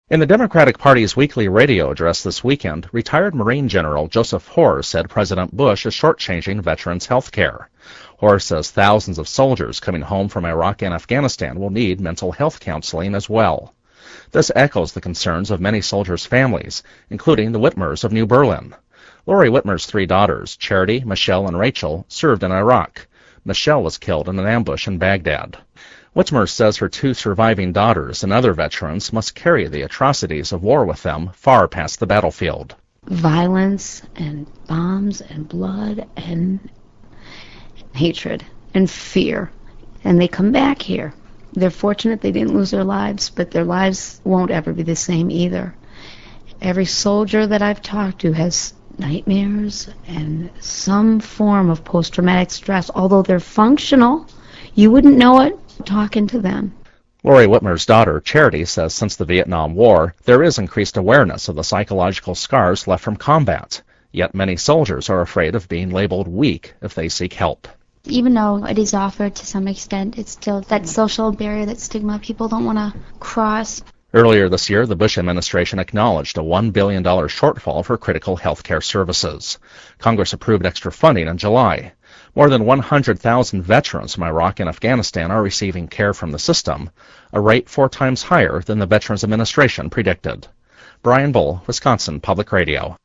In the Democratic Party's weekly radio address this weekend, retired Marine General Joseph Hoare said President Bush is shortchanging veterans' health care. Hoare says thousands of soldiers coming home from Iraq and Afghanistan will need mental health counseling as well. This echoes the concerns of many soldiers' families, including the Whitmers of New Berlin. Lori Whitmer's three daughters, Charity, Michelle, and Rachel, served in Iraq. Michelle was killed in an ambush in Baghdad. Whitmer says her two surviving daughters and other veterans must carry the atrocities of war with them far past the battlefield. Violence and bombs and blood and hatred and fear. And they come back here. They're fortunate they didn't lose their lives, but their lives won't ever be the same either. Every soldier that I've talked to has nightmares and some form of post-traumatic stress. Although they're functional, you wouldn't know it talking to them. Lori Whitmer's daughter, Charity, says since the Vietnam War, there is increased awareness of the psychological scars left from combat. Yet many soldiers are afraid of being labeled weak if they seek help. Even though it is offered to some extent, it's still that social barrier, that stigma people don't want to cross. Earlier this year, the Bush administration acknowledged a $1 billion shortfall for critical health care services. Congress approved extra funding in July. More than 100,000 veterans from Iraq and Afghanistan are receiving care from the system, a rate 4 times higher than the Veterans Administration predicted. Brian Bull, Wisconsin Public Radio.